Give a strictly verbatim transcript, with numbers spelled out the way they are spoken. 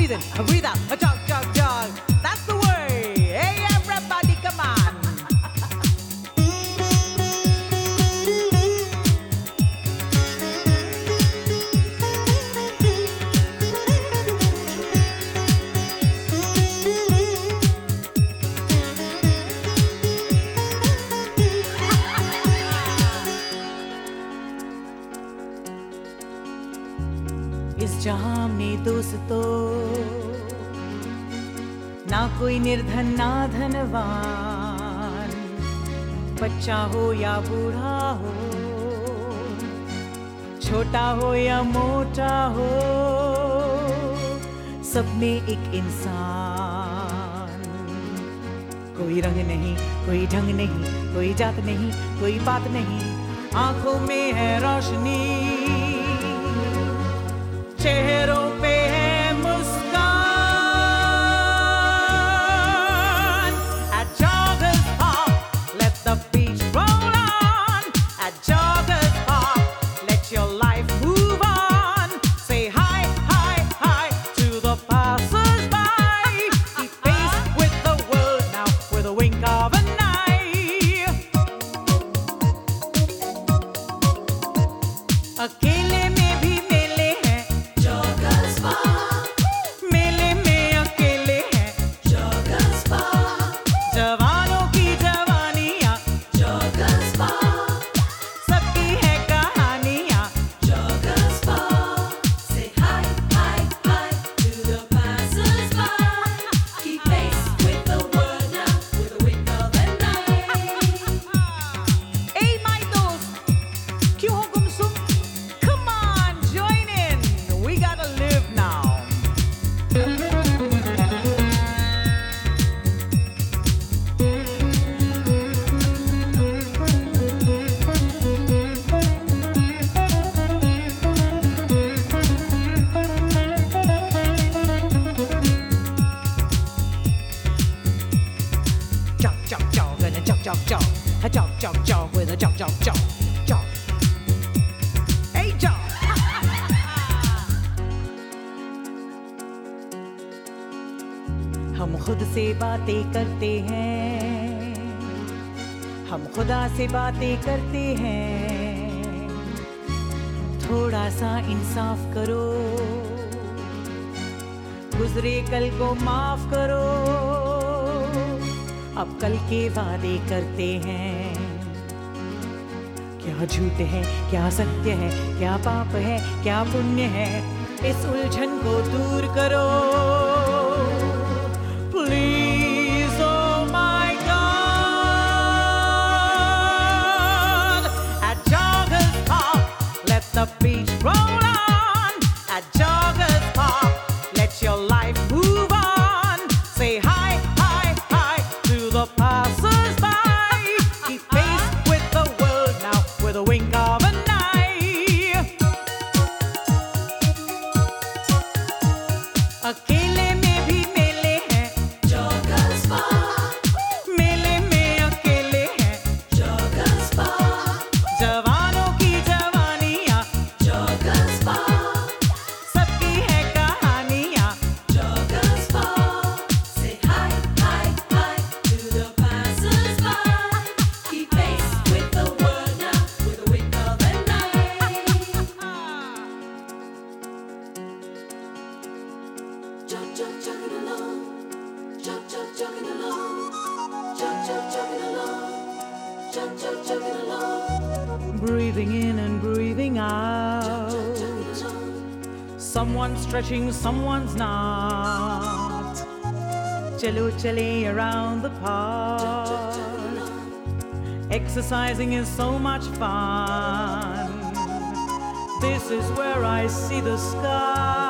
breathe in, breathe out, jog, jog, jog. That's the way. Hey, everybody, come on. इस जहां में दोस्तों ना कोई निर्धन ना धनवान, बच्चा हो या बूढ़ा हो, छोटा हो या मोटा हो, सब में एक इंसान। कोई रंग नहीं, कोई ढंग नहीं, कोई जात नहीं, कोई बात नहीं, आंखों में है रोशनी, चेहरों पे है मुस्कान। At Joggers Park, let the beach roll on. At Joggers Park, let your life move on. Say hi, hi, hi to the passers-by. Keep pace with the world now with a wink of an eye. अकेले में भी jog, jog, a jog, jog, jog with a jog, jog, jog, jog. Hey, jog. हम खुद से बातें करते हैं, हम खुदा से बातें करते हैं। थोड़ा सा इंसाफ करो, गुजरे कल को माफ करो। अब कल के वादे करते हैं, क्या झूठ है, क्या सत्य है, क्या पाप है, क्या पुण्य है, इस उलझन को दूर करो। Please, oh my God. At Joggers Park, let the beach roll on. At Joggers Park, let your life move on. Say hi, hi, hi to the passers-by. Keep pace with the world now with a wink of an eye. अकेले में भी मेले हैं, Joggers Park. मेले में अकेले हैं, Joggers Park. जवानों की जवानियाँ, Joggers Park. सबकी है कहानियाँ। Joggers Park. Say hi, hi, hi to the passers-by. Keep pace with the world now with a wink of an eye. Jog, jog, jogging along. Jog, jog, jogging along. Jog, jog, jogging along. Jog, jog, jogging along. Breathing in and breathing Jog, out. jogging along. Someone's stretching, someone's not. Chalo chale around the park. Exercising is so much fun. This is where I see the sky.